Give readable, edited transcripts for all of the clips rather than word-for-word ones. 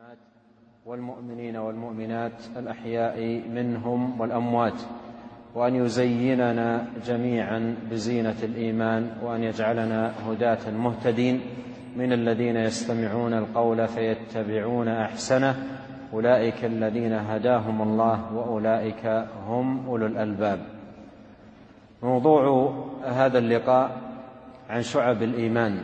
والمؤمنين والمؤمنات الأحياء منهم والأموات، وأن يزيننا جميعا بزينة الإيمان، وأن يجعلنا هداة مهتدين من الذين يستمعون القول فيتبعون أحسنه، أولئك الذين هداهم الله وأولئك هم أولو الألباب. موضوع هذا اللقاء عن شعب الإيمان،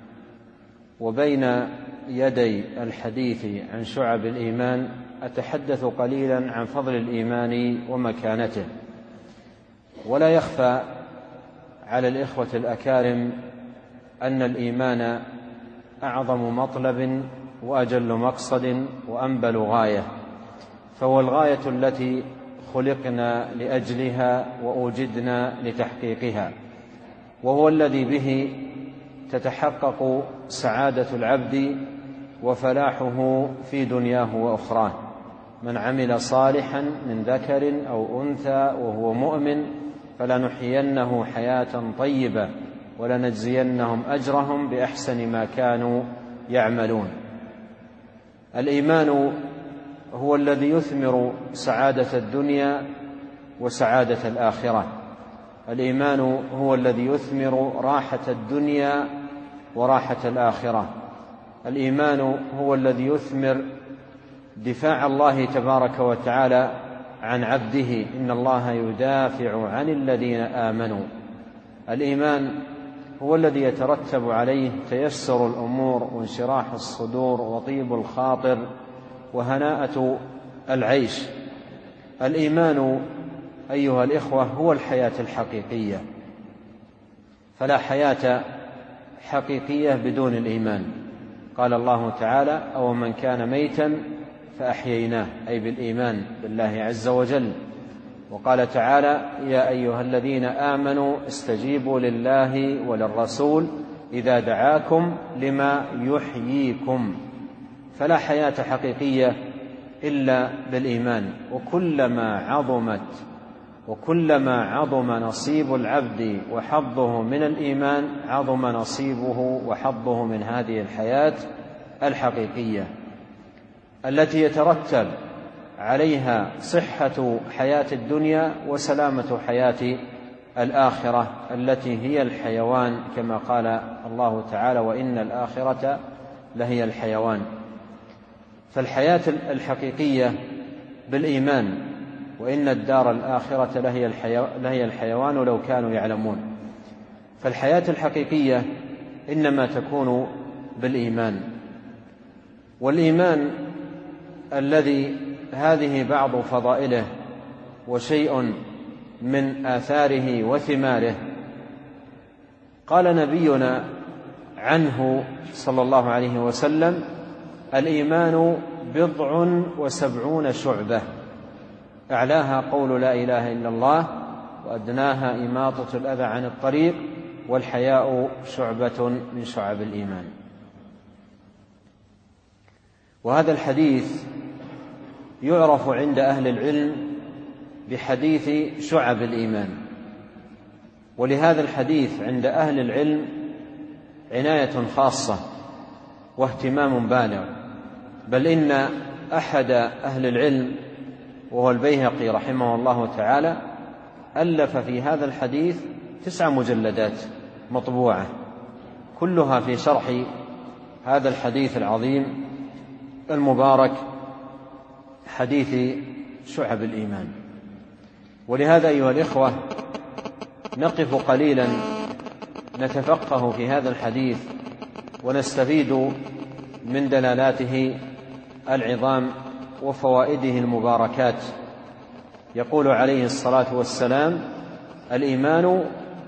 وبين يدي الحديث عن شعب الإيمان أتحدث قليلا عن فضل الإيمان ومكانته. ولا يخفى على الإخوة الأكارم أن الإيمان أعظم مطلب وأجل مقصد وأنبل غاية، فهو الغاية التي خلقنا لأجلها وأوجدنا لتحقيقها، وهو الذي به تتحقق سعادة العبد وفلاحه في دنياه وأخراه. من عمل صالحا من ذكر أو أنثى وهو مؤمن فلنحيينه حياة طيبة ولنجزينهم أجرهم بأحسن ما كانوا يعملون. الإيمان هو الذي يثمر سعادة الدنيا وسعادة الآخرة. الإيمان هو الذي يثمر راحة الدنيا وراحة الآخرة. الإيمان هو الذي يثمر دفاع الله تبارك وتعالى عن عبده، إن الله يدافع عن الذين آمنوا. الإيمان هو الذي يترتب عليه تيسر الأمور وانشراح الصدور وطيب الخاطر وهناءة العيش. الإيمان أيها الإخوة هو الحياة الحقيقية، فلا حياة حقيقية بدون الإيمان. قال الله تعالى: أو من كان ميتا فأحييناه، أي بالإيمان بالله عز وجل. وقال تعالى: يا أيها الذين آمنوا استجيبوا لله وللرسول إذا دعاكم لما يحييكم. فلا حياة حقيقية إلا بالإيمان. وكلما عظم نصيب العبد وحظه من الإيمان عظم نصيبه وحظه من هذه الحياة الحقيقية التي يترتب عليها صحة حياة الدنيا وسلامة حياة الآخرة التي هي الحيوان، كما قال الله تعالى: وإن الآخرة لهي الحيوان. فالحياة الحقيقية بالإيمان، وإن الدار الآخرة لهي الحيوان لو كانوا يعلمون. فالحياة الحقيقية إنما تكون بالإيمان. والإيمان الذي هذه بعض فضائله وشيء من آثاره وثماره، قال نبينا عنه صلى الله عليه وسلم: الإيمان 70 شعبة، أعلاها قول لا إله إلا الله، وأدناها إماطة الأذى عن الطريق، والحياء شعبة من شعب الإيمان. وهذا الحديث يعرف عند أهل العلم بحديث شعب الإيمان. ولهذا الحديث عند أهل العلم عناية خاصة واهتمام بالغ، بل إن أحد أهل العلم وهو البيهقي رحمه الله تعالى ألف في هذا الحديث 9 مجلدات مطبوعة، كلها في شرح هذا الحديث العظيم المبارك، حديث شعب الإيمان. ولهذا أيها الإخوة نقف قليلا نتفقه في هذا الحديث ونستفيد من دلالاته العظام وفوائده المباركات. يقول عليه الصلاة والسلام: الإيمان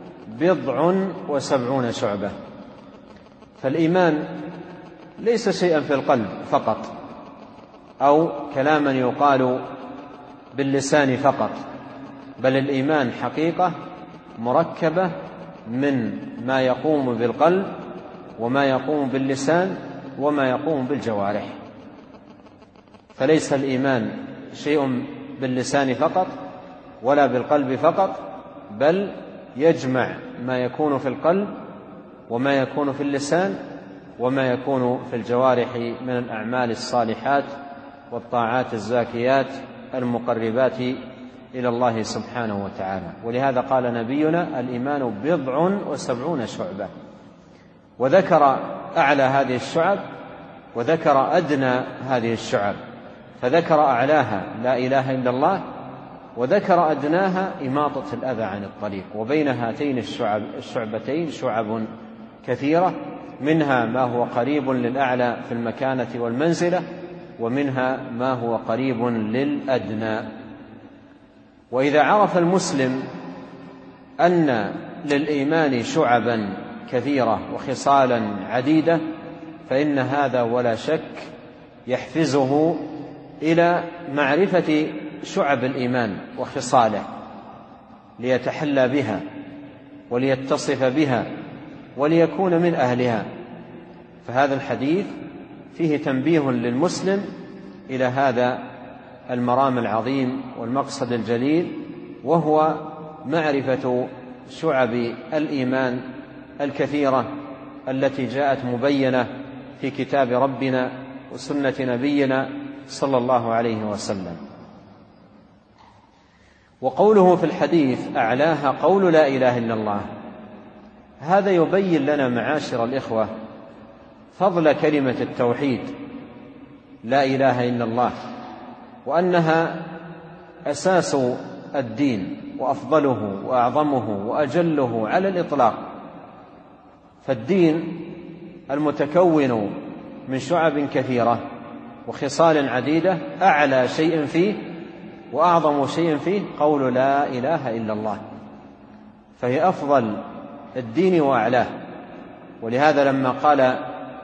70 شعبة. فالإيمان ليس شيئا في القلب فقط، أو كلاما يقال باللسان فقط، بل الإيمان حقيقة مركبة من ما يقوم بالقلب وما يقوم باللسان وما يقوم بالجوارح. فليس الإيمان شيء باللسان فقط ولا بالقلب فقط، بل يجمع ما يكون في القلب وما يكون في اللسان وما يكون في الجوارح من الأعمال الصالحات والطاعات الزاكيات المقربات إلى الله سبحانه وتعالى. ولهذا قال نبينا: الإيمان 70 شعبة، وذكر أعلى هذه الشعب وذكر أدنى هذه الشعب، فذكر أعلاها لا إله إلا الله، وذكر أدناها إماطة الأذى عن الطريق. وبين هاتين الشعبتين شعب كثيرة، منها ما هو قريب للأعلى في المكانة والمنزلة، ومنها ما هو قريب للأدنى. وإذا عرف المسلم أن للإيمان شعبا كثيرة وخصالا عديدة، فإن هذا ولا شك يحفزه إلى معرفة شعب الإيمان وخصاله، ليتحلى بها وليتصف بها وليكون من أهلها. فهذا الحديث فيه تنبيه للمسلم إلى هذا المرام العظيم والمقصد الجليل، وهو معرفة شعب الإيمان الكثيرة التي جاءت مبينة في كتاب ربنا وسنة نبينا صلى الله عليه وسلم. وقوله في الحديث: أعلاها قول لا إله إلا الله، هذا يبين لنا معاشر الإخوة فضل كلمة التوحيد لا إله إلا الله، وأنها أساس الدين وأفضله وأعظمه وأجله على الإطلاق. فالدين المتكون من شعب كثيرة وخصال عديدة، أعلى شيء فيه وأعظم شيء فيه قول لا إله إلا الله، فهي أفضل الدين وأعلاه. ولهذا لما قال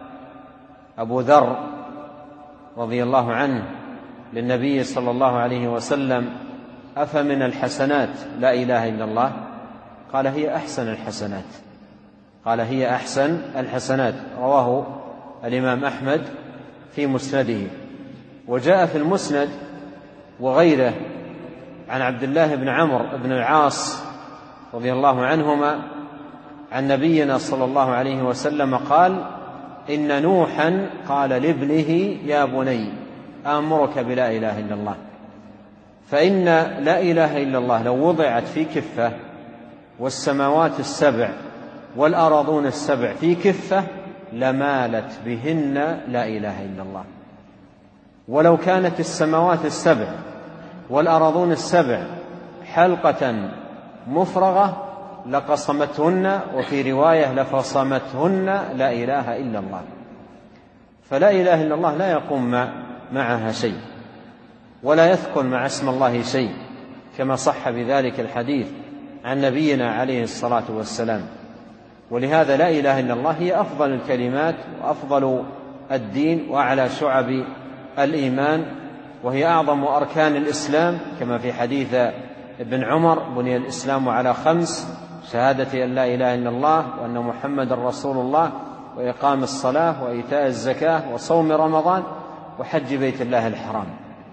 أبو ذر رضي الله عنه للنبي صلى الله عليه وسلم: أفمن الحسنات لا إله إلا الله؟ قال: هي أحسن الحسنات. قال: هي أحسن الحسنات. رواه الإمام أحمد في مسنده. وجاء في المسند وغيره عن عبد الله بن عمرو بن العاص رضي الله عنهما عن نبينا صلى الله عليه وسلم قال: إن نوحا قال لابنه: يا بني آمرك بلا إله إلا الله، فإن لا إله إلا الله لو وضعت في كفة والسماوات السبع والأراضون السبع في كفة لمالت بهن لا إله إلا الله، ولو كانت السماوات السبع والأراضون السبع حلقة مفرغة لقصمتهن، وفي رواية لفصمتهن لا إله إلا الله. فلا إله إلا الله لا يقوم معها شيء، ولا يثقل مع اسم الله شيء، كما صح بذلك الحديث عن نبينا عليه الصلاة والسلام. ولهذا لا إله إلا الله هي أفضل الكلمات وأفضل الدين وأعلى شعب الإيمان، وهي أعظم أركان الإسلام، كما في حديث ابن عمر: بني الإسلام على 5: شهادة أن لا إله إلا الله وأن محمد رسول الله، وإقام الصلاة، وإيتاء الزكاة، وصوم رمضان، وحج بيت الله الحرام.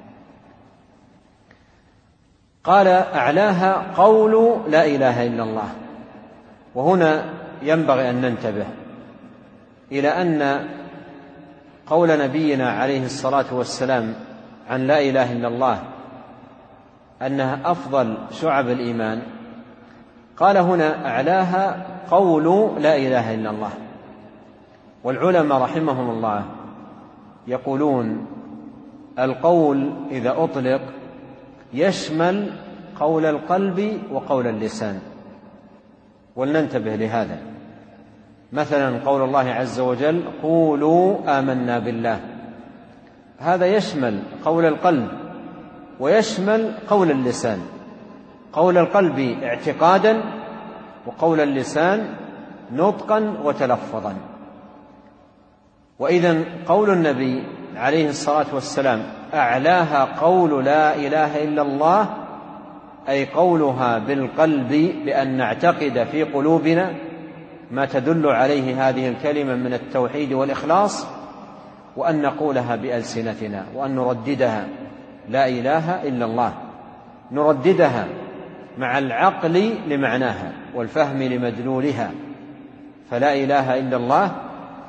قال: أعلاها قول لا إله إلا الله. وهنا ينبغي أن ننتبه إلى أن قول نبينا عليه الصلاة والسلام عن لا إله إلا الله أنها أفضل شعب الإيمان، قال هنا: أعلاها قول لا إله إلا الله. والعلماء رحمهم الله يقولون: القول إذا أطلق يشمل قول القلب وقول اللسان، ولننتبه لهذا. مثلا قول الله عز وجل: قولوا آمنا بالله، هذا يشمل قول القلب ويشمل قول اللسان. قول القلب اعتقادا، وقول اللسان نطقا وتلفظا. وإذن قول النبي عليه الصلاة والسلام: أعلاها قول لا إله إلا الله، أي قولها بالقلب، بأن نعتقد في قلوبنا ما تدل عليه هذه الكلمة من التوحيد والإخلاص، وأن نقولها بألسنتنا، وأن نرددها لا إله إلا الله، نرددها مع العقل لمعناها والفهم لمدلولها. فلا إله إلا الله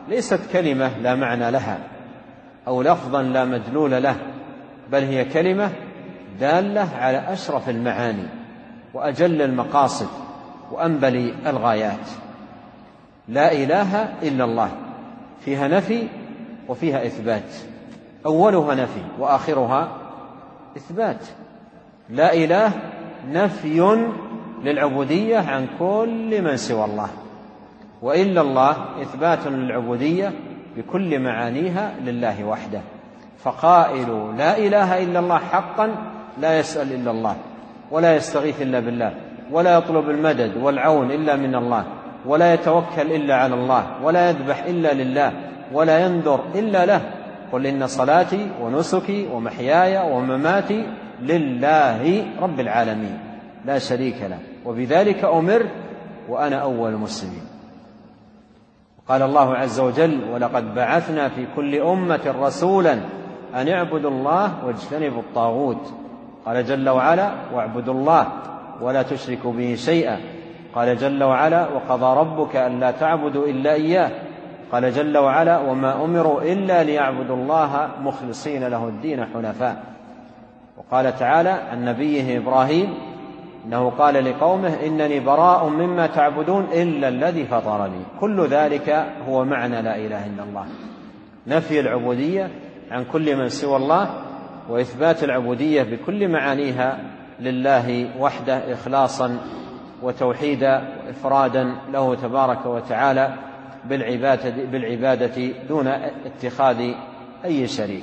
ليست كلمة لا معنى لها أو لفظا لا مدلول له، بل هي كلمة دالة على أشرف المعاني وأجل المقاصد وأنبل الغايات. لا إله إلا الله فيها نفي وفيها إثبات، أولها نفي وآخرها إثبات. لا إله نفي للعبودية عن كل من سوى الله، وإلا الله إثبات للعبودية بكل معانيها لله وحده. فقائل لا إله إلا الله حقا لا يسأل إلا الله، ولا يستغيث إلا بالله، ولا يطلب المدد والعون إلا من الله، ولا يتوكل إلا على الله، ولا يذبح إلا لله، ولا ينذر إلا له. قل إن صلاتي ونسكي ومحياي ومماتي لله رب العالمين لا شريك له، وبذلك أمرت وأنا أول المسلمين. قال الله عز وجل: ولقد بعثنا في كل أمة رسولا أن اعبدوا الله واجتنبوا الطاغوت. قال جل وعلا: واعبدوا الله ولا تشركوا به شيئا. قال جل وعلا: وقضى ربك ألا تعبدوا إلا إياه. قال جل وعلا: وما أمروا إلا ليعبدوا الله مخلصين له الدين حنفاء. وقال تعالى عن نبيه إبراهيم إنه قال لقومه: إنني براء مما تعبدون إلا الذي فطرني. كل ذلك هو معنى لا إله إلا الله، نفي العبودية عن كل من سوى الله، وإثبات العبودية بكل معانيها لله وحده إخلاصا وتوحيدا وإفرادا له تبارك وتعالى بالعبادة دون اتخاذ أي شريك.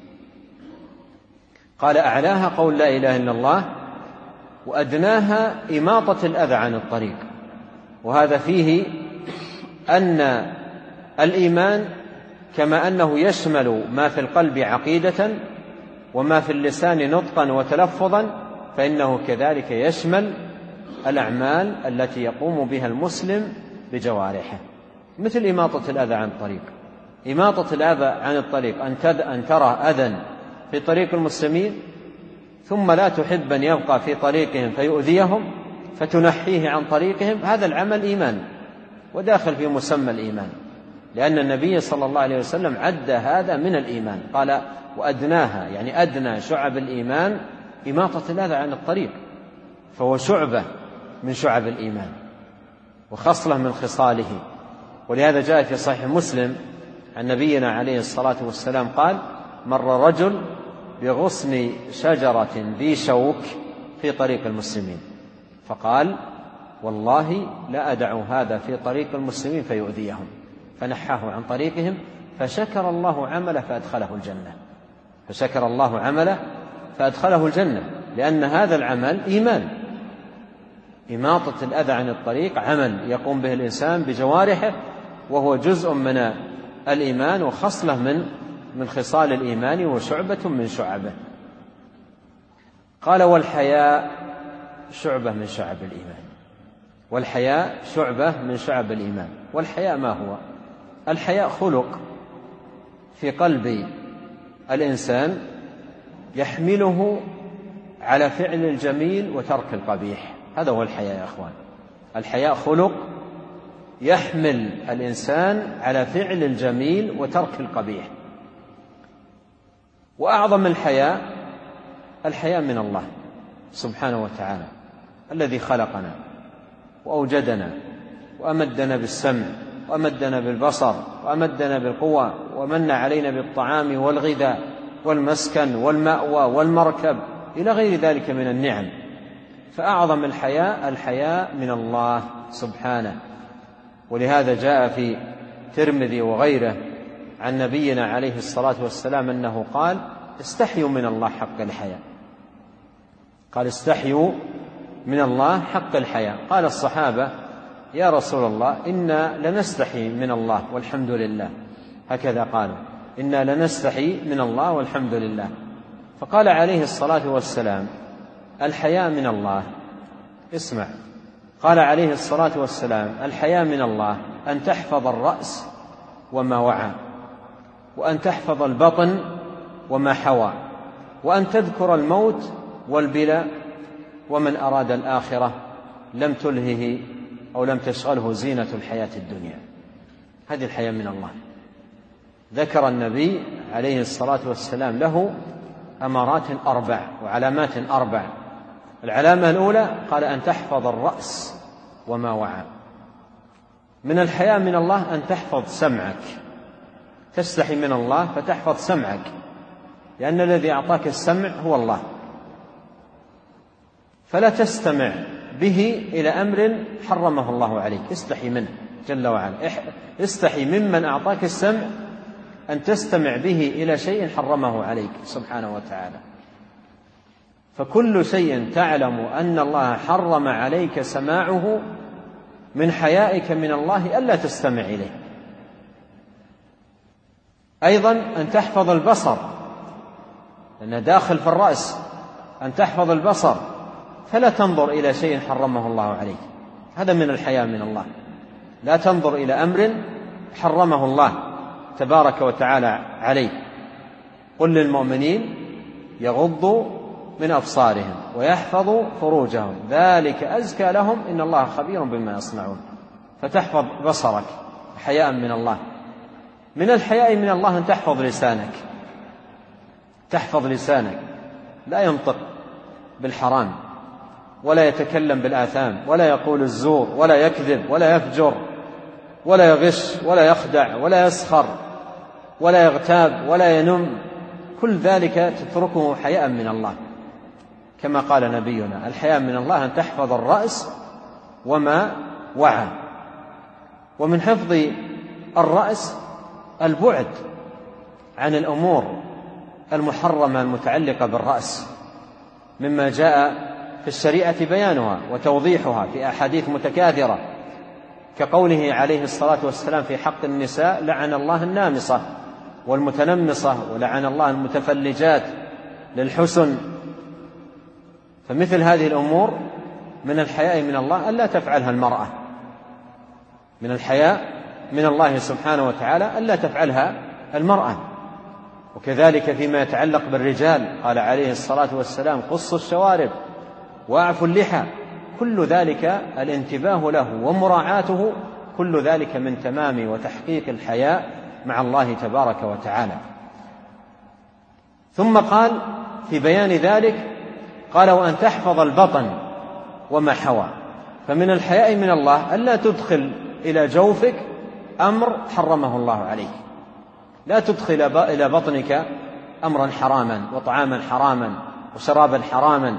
قال: أعلاها قول لا إله إلا الله، وأدناها إماطة الأذى عن الطريق. وهذا فيه أن الإيمان كما أنه يشمل ما في القلب عقيدة وما في اللسان نطقا وتلفظا، فإنه كذلك يشمل الأعمال التي يقوم بها المسلم بجوارحه، مثل إماطة الأذى عن الطريق. إماطة الأذى عن الطريق أن ترى أذى في طريق المسلمين ثم لا تحب أن يبقى في طريقهم فيؤذيهم فتنحيه عن طريقهم، هذا العمل إيمان وداخل في مسمى الإيمان، لأن النبي صلى الله عليه وسلم عد هذا من الإيمان. قال: وأدناها، يعني أدنى شعب الإيمان إماطة الأذى عن الطريق، فهو شعبة من شعب الإيمان وخصلة من خصاله. ولهذا جاء في صحيح مسلم عن نبينا عليه الصلاة والسلام قال: مر رجل بغصن شجرة ذي شوك في طريق المسلمين، فقال: والله لا أدع هذا في طريق المسلمين فيؤذيهم، فنحاه عن طريقهم، فشكر الله عمله فأدخله الجنة. فشكر الله عمله فأدخله الجنة، لأن هذا العمل إيمان. إماطة الأذى عن الطريق عمل يقوم به الإنسان بجوارحه، وهو جزء من الإيمان وخصلة من خصال الإيمان وشعبة من شعبه. قال: والحياء شعبة من شعب الإيمان. والحياء شعبة من شعب الإيمان. والحياء ما هو؟ الحياء خلق في قلب الإنسان يحمله على فعل الجميل وترك القبيح. هذا هو الحياء يا أخوان. الحياء خلق يحمل الإنسان على فعل الجميل وترك القبيح. وأعظم الحياء من الله سبحانه وتعالى، الذي خلقنا وأوجدنا وأمدنا بالسمع وأمدنا بالبصر وأمدنا بالقوة، ومن علينا بالطعام والغذاء والمسكن والمأوى والمركب إلى غير ذلك من النعم. فأعظم الحياء من الله سبحانه. ولهذا جاء في الترمذي وغيره عن نبينا عليه الصلاة والسلام أنه قال: استحيوا من الله حق الحياء. قال: استحيوا من الله حق الحياء. قال الصحابة: يا رسول الله، إنا لنستحي من الله والحمد لله. هكذا قالوا: إنا لنستحي من الله والحمد لله. فقال عليه الصلاة والسلام: الحياء من الله، اسمع، قال عليه الصلاة والسلام: الحياء من الله أن تحفظ الرأس وما وعى، وأن تحفظ البطن وما حوى، وأن تذكر الموت والبلى، ومن أراد الآخرة لم تلهه أو لم تشغله زينة الحياة الدنيا. هذه الحياء من الله. ذكر النبي عليه الصلاة والسلام له أمارات 4 وعلامات 4. العلامة الأولى قال أن تحفظ الرأس وما وعى. من الحياء من الله أن تحفظ سمعك، تستحي من الله فتحفظ سمعك، لأن الذي أعطاك السمع هو الله، فلا تستمع به إلى أمر حرمه الله عليك، استحي منه جل وعلا. استحي ممن أعطاك السمع أن تستمع به إلى شيء حرمه عليك سبحانه وتعالى. فكل شيء تعلم أن الله حرم عليك سماعه من حيائك من الله ألا تستمع إليه. أيضا أن تحفظ البصر، لأنه داخل في الرأس، أن تحفظ البصر فلا تنظر إلى شيء حرمه الله عليك، هذا من الحياء من الله. لا تنظر إلى أمر حرمه الله تبارك وتعالى عليك. قل للمؤمنين يغضوا من أبصارهم ويحفظوا فروجهم ذلك أزكى لهم إن الله خبير بما يصنعون. فتحفظ بصرك حياء من الله. من الحياء من الله أن تحفظ لسانك، تحفظ لسانك، لا ينطق بالحرام ولا يتكلم بالآثام ولا يقول الزور ولا يكذب ولا يفجر ولا يغش ولا يخدع ولا يسخر ولا يغتاب ولا ينم. كل ذلك تتركه حياء من الله، كما قال نبينا الحياء من الله أن تحفظ الرأس وما وعى. ومن حفظ الرأس البعد عن الأمور المحرمة المتعلقة بالرأس، مما جاء في الشريعة بيانها وتوضيحها في أحاديث متكاثرة، كقوله عليه الصلاة والسلام في حق النساء لعن الله النامصة والمتنمصة ولعن الله المتفلجات للحسن. فمثل هذه الأمور من الحياء من الله ألا تفعلها المرأة، من الحياء من الله سبحانه وتعالى ألا تفعلها المرأة. وكذلك فيما يتعلق بالرجال قال عليه الصلاة والسلام قصوا الشوارب وأعفوا اللحى. كل ذلك الانتباه له ومراعاته، كل ذلك من تمام وتحقيق الحياء مع الله تبارك وتعالى. ثم قال في بيان ذلك قال وأن تحفظ البطن وما حوى. فمن الحياء من الله ألا تدخل إلى جوفك أمر حرمه الله عليك، لا تدخل إلى بطنك أمرا حراما وطعاما حراما وشرابا حراما.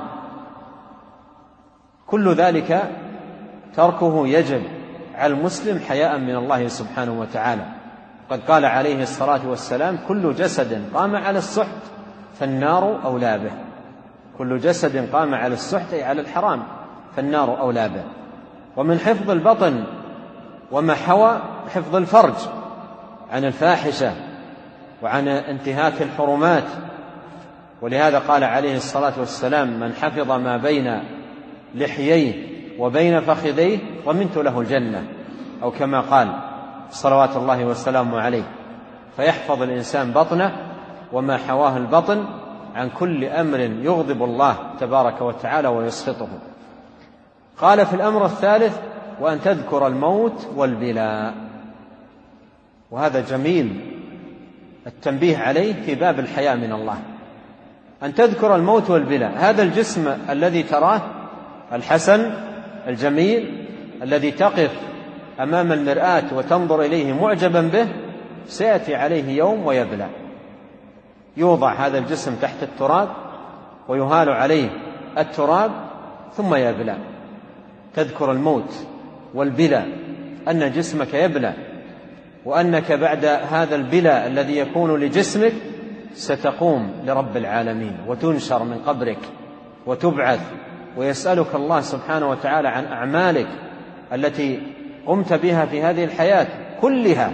كل ذلك تركه يجب على المسلم حياء من الله سبحانه وتعالى. قد قال عليه الصلاة والسلام كل جسد قام على السحت فالنار أولى به. كل جسد قام على السحت أي على الحرام فالنار أولى به. ومن حفظ البطن وما حوى حفظ الفرج عن الفاحشة وعن انتهاك الحرمات. ولهذا قال عليه الصلاة والسلام من حفظ ما بين لحييه وبين فخذيه ضمنت له الجنة، أو كما قال صلوات الله وسلامه عليه. فيحفظ الإنسان بطنه وما حواه البطن عن كل أمر يغضب الله تبارك وتعالى ويسخطه. قال في الأمر الثالث وأن تذكر الموت والبلاء، وهذا جميل التنبيه عليه في باب الحياء من الله. أن تذكر الموت والبلاء، هذا الجسم الذي تراه الحسن الجميل الذي تقف أمام المرآة وتنظر إليه معجبا به، سيأتي عليه يوم ويبلى. يوضع هذا الجسم تحت التراب ويهال عليه التراب ثم يبلى. تذكر الموت والبلى، أن جسمك يبلى، وأنك بعد هذا البلى الذي يكون لجسمك ستقوم لرب العالمين وتنشر من قبرك وتبعث، ويسألك الله سبحانه وتعالى عن أعمالك التي قمت بها في هذه الحياة كلها،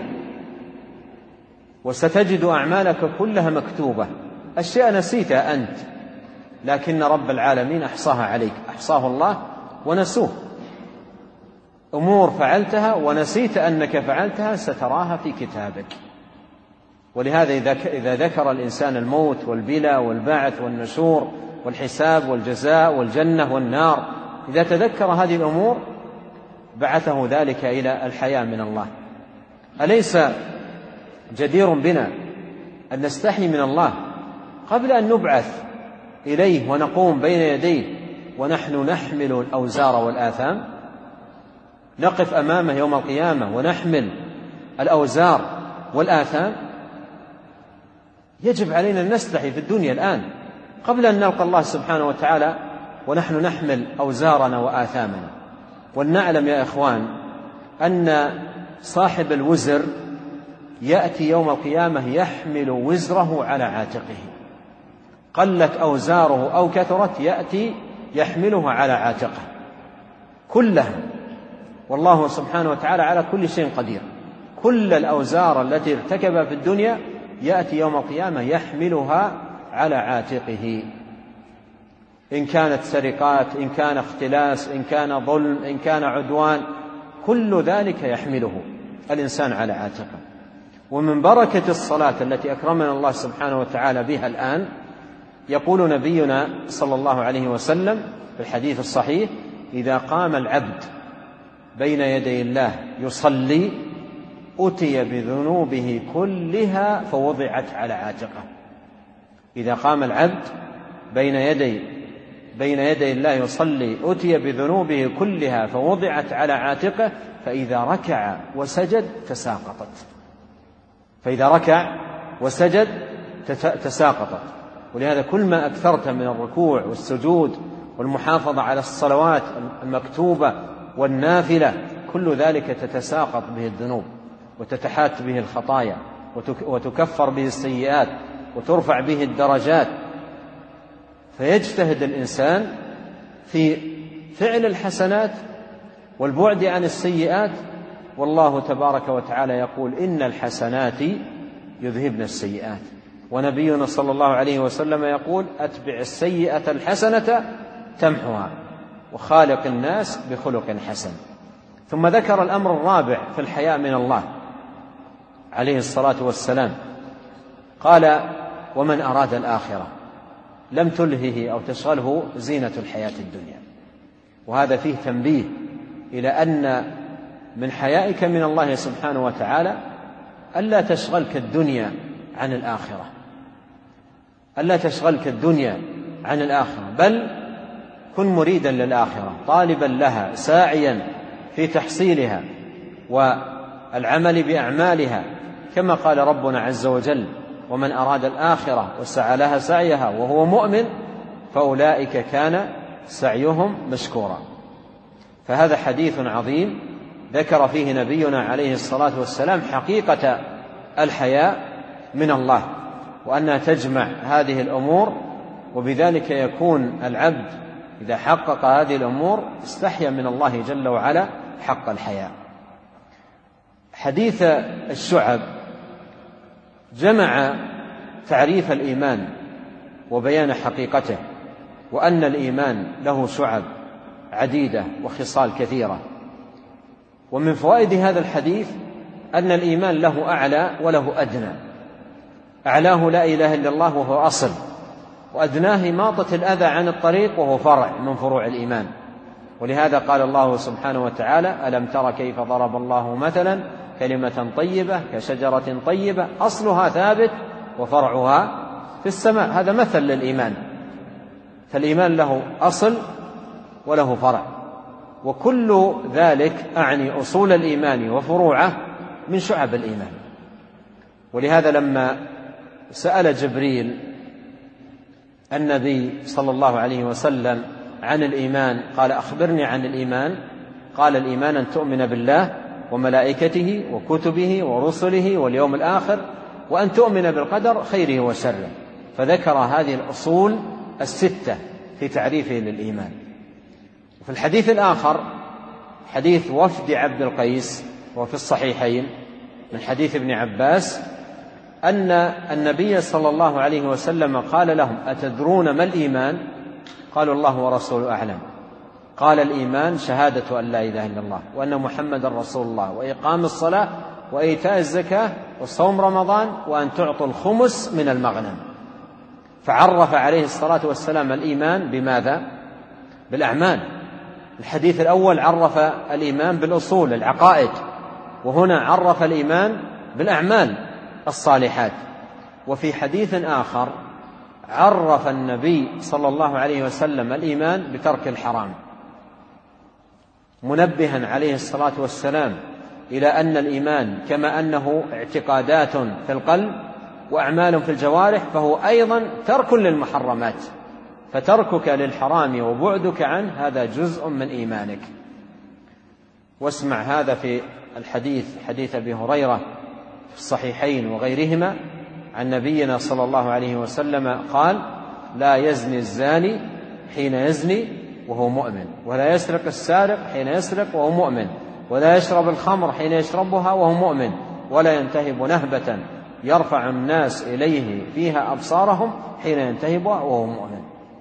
وستجد أعمالك كلها مكتوبة. أشياء نسيتها أنت، لكن رب العالمين أحصاها عليك، أحصاه الله ونسوه. أمور فعلتها ونسيت أنك فعلتها ستراها في كتابك. ولهذا إذا ذكر الإنسان الموت والبلى والبعث والنشور والحساب والجزاء والجنة والنار، إذا تذكر هذه الأمور بعثه ذلك إلى الحياء من الله. أليس جدير بنا أن نستحي من الله قبل أن نبعث إليه ونقوم بين يديه ونحن نحمل الأوزار والآثام؟ نقف أمامه يوم القيامة ونحمل الأوزار والآثام. يجب علينا أن نستحي في الدنيا الآن قبل أن نلقى الله سبحانه وتعالى ونحن نحمل أوزارنا وآثامنا. ولنعلم يا إخوان أن صاحب الوزر يأتي يوم القيامة يحمل وزره على عاتقه، قلت أوزاره أو كثرت يأتي يحملها على عاتقه كلها، والله سبحانه وتعالى على كل شيء قدير. كل الأوزار التي ارتكبها في الدنيا يأتي يوم القيامة يحملها على عاتقه، إن كانت سرقات، إن كان اختلاس، إن كان ظلم، إن كان عدوان، كل ذلك يحمله الإنسان على عاتقه. ومن بركة الصلاة التي أكرمنا الله سبحانه وتعالى بها الآن، يقول نبينا صلى الله عليه وسلم في الحديث الصحيح: إذا قام العبد بين يدي الله يصلي أتي بذنوبه كلها فوضعت على عاتقه. إذا قام العبد بين يدي الله يصلي أتي بذنوبه كلها فوضعت على عاتقه، فإذا ركع وسجد تساقطت. فإذا ركع وسجد تساقطت. ولهذا كل ما أكثرت من الركوع والسجود والمحافظة على الصلوات المكتوبة والنافلة، كل ذلك تتساقط به الذنوب وتتحات به الخطايا وتكفر به السيئات وترفع به الدرجات. فيجتهد الإنسان في فعل الحسنات والبعد عن السيئات، والله تبارك وتعالى يقول: إن الحسنات يذهبن السيئات. ونبينا صلى الله عليه وسلم يقول: أتبع السيئة الحسنة تمحها وخالق الناس بخلق حسن. ثم ذكر الأمر الرابع في الحياء من الله عليه الصلاة والسلام، قال: ومن أراد الآخرة لم تلهه أو تشغله زينة الحياة الدنيا. وهذا فيه تنبيه إلى أن من حيائك من الله سبحانه وتعالى ألا تشغلك الدنيا عن الآخرة، ألا تشغلك الدنيا عن الآخرة، بل كن مريدا للآخرة، طالبا لها، ساعيا في تحصيلها والعمل بأعمالها، كما قال ربنا عز وجل: ومن أراد الآخرة وسعى لها سعيها وهو مؤمن فأولئك كان سعيهم مشكورا. فهذا حديث عظيم ذكر فيه نبينا عليه الصلاة والسلام حقيقة الحياء من الله، وأنها تجمع هذه الأمور، وبذلك يكون العبد إذا حقق هذه الأمور استحيا من الله جل وعلا حق الحياء. حديث الشعب جمع تعريف الإيمان وبيان حقيقته، وأن الإيمان له شعب عديدة وخصال كثيرة. ومن فوائد هذا الحديث أن الإيمان له أعلى وله أدنى. أعلاه لا إله إلا الله وهو أصل، وأدناه إماطة الأذى عن الطريق وهو فرع من فروع الإيمان. ولهذا قال الله سبحانه وتعالى: ألم تر كيف ضرب الله مثلا كلمة طيبة كشجرة طيبة أصلها ثابت وفرعها في السماء. هذا مثل للإيمان. فالإيمان له أصل وله فرع، وكل ذلك أعني أصول الإيمان وفروعه من شعب الإيمان. ولهذا لما سأل جبريل النبي صلى الله عليه وسلم عن الإيمان قال: أخبرني عن الإيمان. قال: الإيمان أن تؤمن بالله وملائكته وكتبه ورسله واليوم الآخر، وأن تؤمن بالقدر خيره وشره. فذكر هذه الأصول الستة في تعريفه للإيمان. وفي الحديث الآخر حديث وفد عبد القيس وفي الصحيحين من حديث ابن عباس أن النبي صلى الله عليه وسلم قال لهم: أتدرون ما الإيمان؟ قالوا: الله ورسوله أعلم. قال: الإيمان شهادة أن لا إله إلا الله وأن محمد رسول الله وإقام الصلاة وإيتاء الزكاة وصوم رمضان وأن تعطوا الخمس من المغنم. فعرف عليه الصلاة والسلام الإيمان بماذا؟ بالأعمال. الحديث الأول عرف الإيمان بالأصول العقائد، وهنا عرف الإيمان بالأعمال الصالحات. وفي حديث آخر عرف النبي صلى الله عليه وسلم الإيمان بترك الحرام، منبها عليه الصلاة والسلام إلى أن الإيمان كما أنه اعتقادات في القلب وأعمال في الجوارح فهو أيضا ترك للمحرمات، فتركك للحرام وبعدك عنه هذا جزء من إيمانك. واسمع هذا في الحديث، حديث أبي هريرة في الصحيحين وغيرهما عن نبينا صلى الله عليه وسلم قال: لا يزني الزاني حين يزني وهو مؤمن، ولا يسرق السارق حين يسرق وهو مؤمن، ولا يشرب الخمر حين يشربها وهو مؤمن، ولا ينتهب نهبة يرفع الناس إليه فيها أبصارهم حين ينتهبها وهو مؤمن.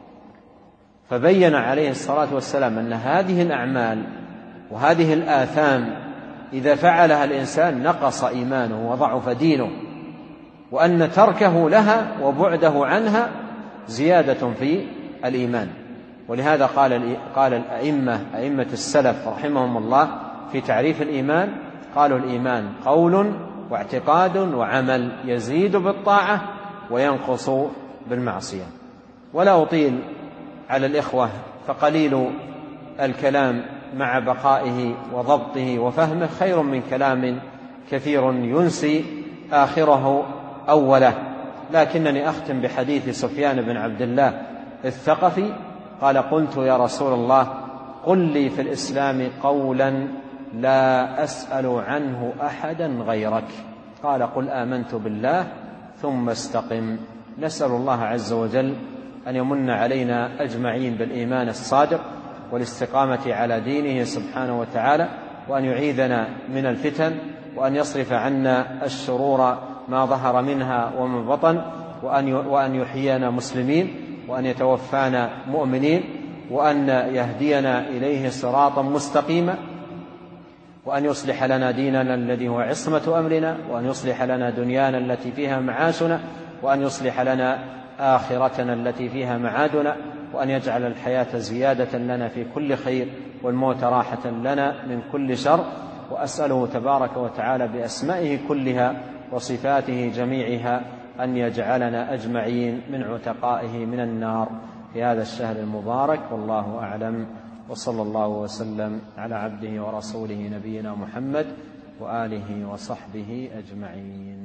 فبين عليه الصلاة والسلام أن هذه الأعمال وهذه الآثام إذا فعلها الإنسان نقص إيمانه وضعف دينه، وأن تركه لها وبعده عنها زيادة في الإيمان. ولهذا قال أئمة السلف رحمهم الله في تعريف الإيمان، قالوا: الإيمان قول واعتقاد وعمل يزيد بالطاعة وينقص بالمعصية. ولا أطيل على الإخوة، فقليل الكلام مع بقائه وضبطه وفهمه خير من كلام كثير ينسي آخره أوله. لكنني أختم بحديث سفيان بن عبد الله الثقفي قال: قلت يا رسول الله قل لي في الإسلام قولا لا أسأل عنه أحدا غيرك. قال: قل آمنت بالله ثم استقم. نسأل الله عز وجل أن يمن علينا أجمعين بالإيمان الصادق والاستقامة على دينه سبحانه وتعالى، وأن يعيذنا من الفتن، وأن يصرف عنا الشرور ما ظهر منها ومن بطن، وأن يحيينا مسلمين، وأن يتوفانا مؤمنين، وأن يهدينا إليه صراطا مستقيما، وأن يصلح لنا ديننا الذي هو عصمة أمرنا، وأن يصلح لنا دنيانا التي فيها معاشنا، وأن يصلح لنا آخرتنا التي فيها معادنا، وأن يجعل الحياة زيادة لنا في كل خير والموت راحة لنا من كل شر. وأسأله تبارك وتعالى بأسمائه كلها وصفاته جميعها أن يجعلنا أجمعين من عتقائه من النار في هذا الشهر المبارك. والله أعلم، وصلى الله وسلم على عبده ورسوله نبينا محمد وآله وصحبه أجمعين.